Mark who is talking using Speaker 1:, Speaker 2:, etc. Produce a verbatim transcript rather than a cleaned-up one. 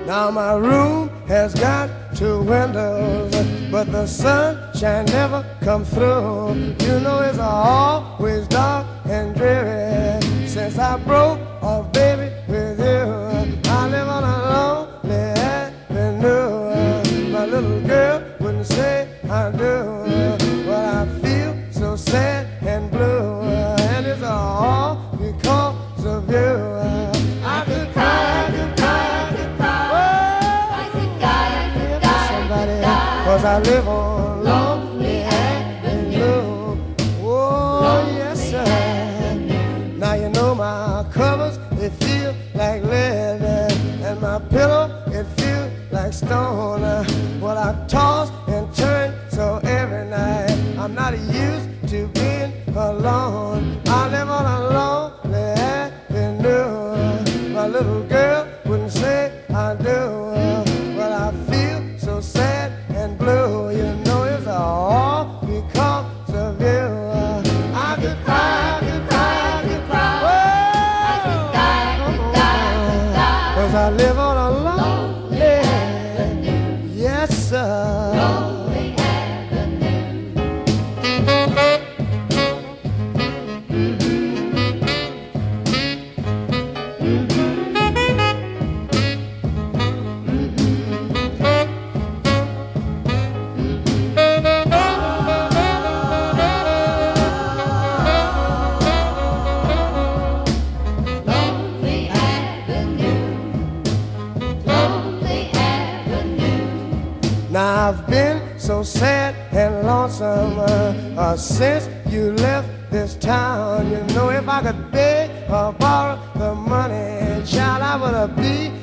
Speaker 1: Now my room has got two windows, but the sunshine never come through. You know it's always dark and dreary since I broke off, baby, with you. I live on a lonely avenue. My little girl wouldn't say I do, but I feel so sad and blue, and it's all because of you. I could cry, I could cry, I could cry. I could die, I could die, somebody, cause I live on Lonely Avenue. Oh, yes, sir. Now you know my covers, they feel like lead, and my pillow, it feels like stone. Well, I toss and turn so every night. I'm not used to being alone. I live on a lonely avenue. My little girl wouldn't say I do, but I feel so sad and blue. You know it's all because of you. I could cry, I could cry, I could cry. Whoa, I could die, I could die, I could die. Cause I live on a lonely avenue. Yes, sir. Lonely Now I've been so sad and lonesome uh, uh, since you left this town. You know if I could beg or borrow the money, child, I would be